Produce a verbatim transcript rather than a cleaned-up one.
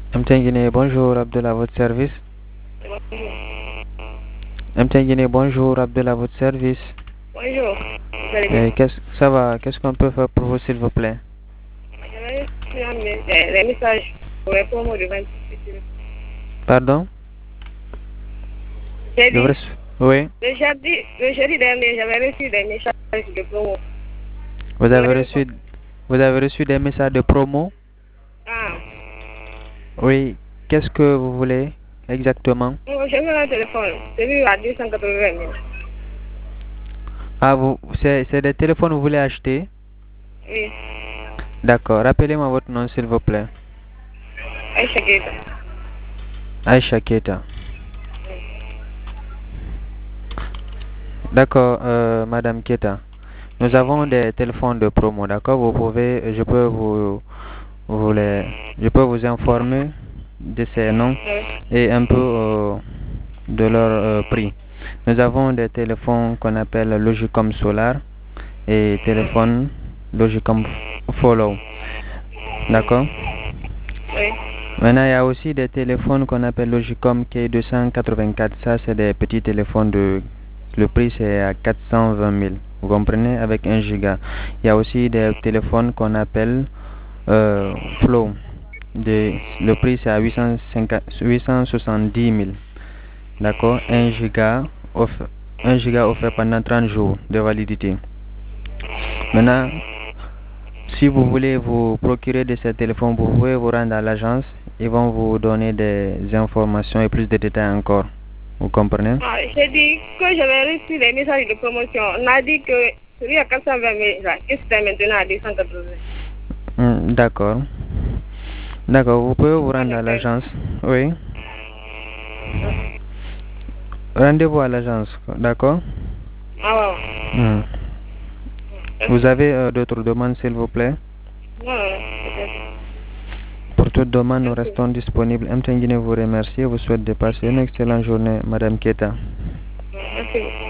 M T N Guinée, bonjour, Abdel à votre service. M T N Guinée, bonjour, Abdel à votre service. Bonjour, vous allez bien? Eh, qu'est-ce, ça va, qu'est-ce qu'on peut faire pour vous, s'il vous plaît? J'avais reçu un mé- des, des messages pour les promos de vingt-six. Pardon? J'ai Le vrai... dit, s- Oui. le jeudi, le jeudi dernier, j'avais reçu des messages de promo. Vous Vous avez n'avez pas. reçu, vous avez reçu des messages de promo? Ah, Oui. Qu'est-ce que vous voulez exactement? bon, j'ai vu un téléphone, celui à deux cent quatre-vingts mille. Ah, vous, c'est, c'est des téléphones que vous voulez acheter? Oui, D'accord. Rappelez-moi votre nom, s'il vous plaît. Aïcha Keita. Aïcha Keita. D'accord, euh, Madame Keita. Nous avons des téléphones de promo, d'accord? Vous pouvez, je peux vous, vous les, je peux vous informer de ces noms Oui. et un peu euh, de leur euh, prix. Nous avons des téléphones qu'on appelle Logicom Solar et téléphone Logicom Follow, d'accord? Oui. Maintenant, il y a aussi des téléphones qu'on appelle Logicom K deux cent quatre-vingt-quatre. Ça, c'est des petits téléphones de... Le prix, c'est à quatre cent vingt mille. Vous comprenez? Avec un giga. Il y a aussi des téléphones qu'on appelle euh, Flow. De... Le prix, c'est à huit cent cinquante huit cent soixante-dix mille. D'accord? un giga offert, un giga offert pendant trente jours de validité. Maintenant, si vous voulez vous procurer de ces téléphones, vous pouvez vous rendre à l'agence. Ils vont vous donner des informations et plus de détails encore. Vous comprenez? Ah, j'ai dit que j'avais reçu des messages de promotion. On a dit que celui à quatre cent vingt mille, là, que c'était maintenant à deux cent quatre-vingts. Hmm, d'accord. D'accord, vous pouvez vous Pas rendre la à peine. l'agence. Oui. Rendez-vous à l'agence. D'accord? Ah, ouais. Hmm. Vous avez euh, d'autres demandes, s'il vous plaît? Non, non, peut-être. Pour toute demande, nous Merci. restons disponibles. M T N Guinée vous remercie et vous souhaite de passer une excellente journée, Madame Keta. Merci.